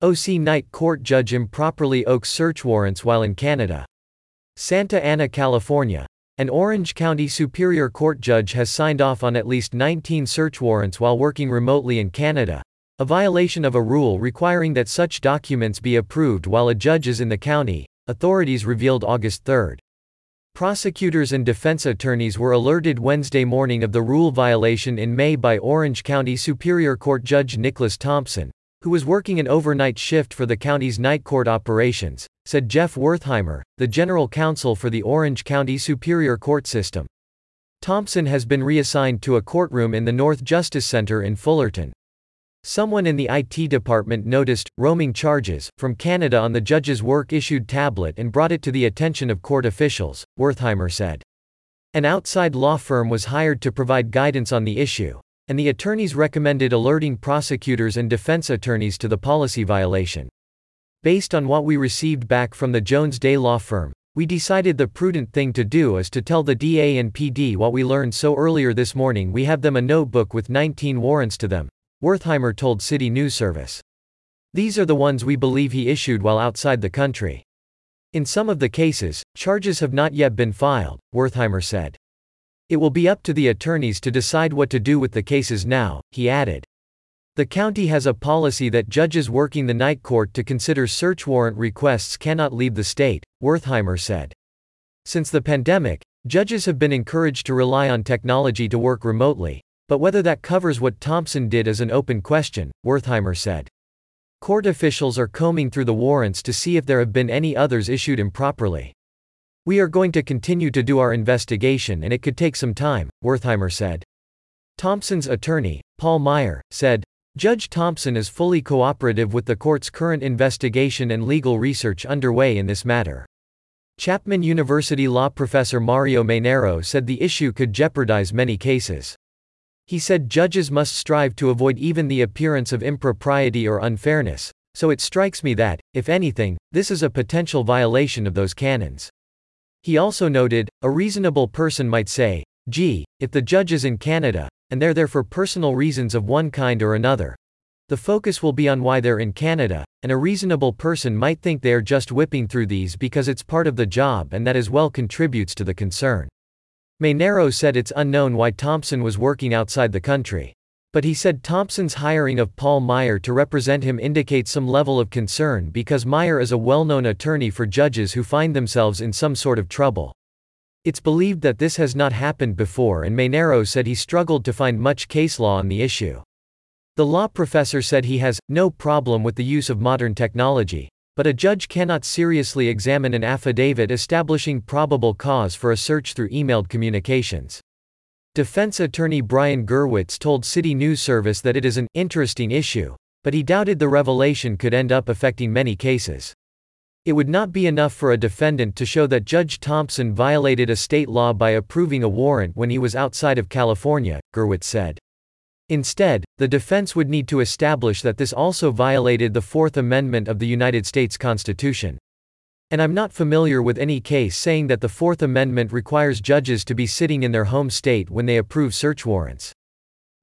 OC Night Court judge improperly okes search warrants while in Canada. Santa Ana, California. An Orange County Superior Court judge has signed off on at least 19 search warrants while working remotely in Canada, a violation of a rule requiring that such documents be approved while a judge is in the county, authorities revealed August 3. Prosecutors and defense attorneys were alerted Wednesday morning of the rule violation in May by Orange County Superior Court Judge Nicholas Thompson, who was working an overnight shift for the county's night court operations, said Jeff Wertheimer, the general counsel for the Orange County Superior Court system. Thompson has been reassigned to a courtroom in the North Justice Center in Fullerton. Someone in the IT department noticed roaming charges from Canada on the judge's work-issued tablet and brought it to the attention of court officials, Wertheimer said. An outside law firm was hired to provide guidance on the issue, and the attorneys recommended alerting prosecutors and defense attorneys to the policy violation. Based on what we received back from the Jones Day law firm, we decided the prudent thing to do is to tell the DA and PD what we learned, so earlier this morning we have them a notebook with 19 warrants to them, Wertheimer told City News Service. These are the ones we believe he issued while outside the country. In some of the cases, charges have not yet been filed, Wertheimer said. It will be up to the attorneys to decide what to do with the cases now, he added. The county has a policy that judges working the night court to consider search warrant requests cannot leave the state, Wertheimer said. Since the pandemic, judges have been encouraged to rely on technology to work remotely, but whether that covers what Thompson did is an open question, Wertheimer said. Court officials are combing through the warrants to see if there have been any others issued improperly. We are going to continue to do our investigation and it could take some time, Wertheimer said. Thompson's attorney, Paul Meyer, said, Judge Thompson is fully cooperative with the court's current investigation and legal research underway in this matter. Chapman University law professor Mario Mainero said the issue could jeopardize many cases. He said judges must strive to avoid even the appearance of impropriety or unfairness, so it strikes me that, if anything, this is a potential violation of those canons. He also noted, a reasonable person might say, gee, if the judge is in Canada, and they're there for personal reasons of one kind or another, the focus will be on why they're in Canada, and a reasonable person might think they are just whipping through these because it's part of the job and that as well contributes to the concern. Mainero said it's unknown why Thompson was working outside the country. But he said Thompson's hiring of Paul Meyer to represent him indicates some level of concern because Meyer is a well-known attorney for judges who find themselves in some sort of trouble. It's believed that this has not happened before, and Mainero said he struggled to find much case law on the issue. The law professor said he has no problem with the use of modern technology, but a judge cannot seriously examine an affidavit establishing probable cause for a search through emailed communications. Defense attorney Brian Gerwitz told City News Service that it is an interesting issue, but he doubted the revelation could end up affecting many cases. It would not be enough for a defendant to show that Judge Thompson violated a state law by approving a warrant when he was outside of California, Gerwitz said. Instead, the defense would need to establish that this also violated the Fourth Amendment of the United States Constitution. And I'm not familiar with any case saying that the Fourth Amendment requires judges to be sitting in their home state when they approve search warrants.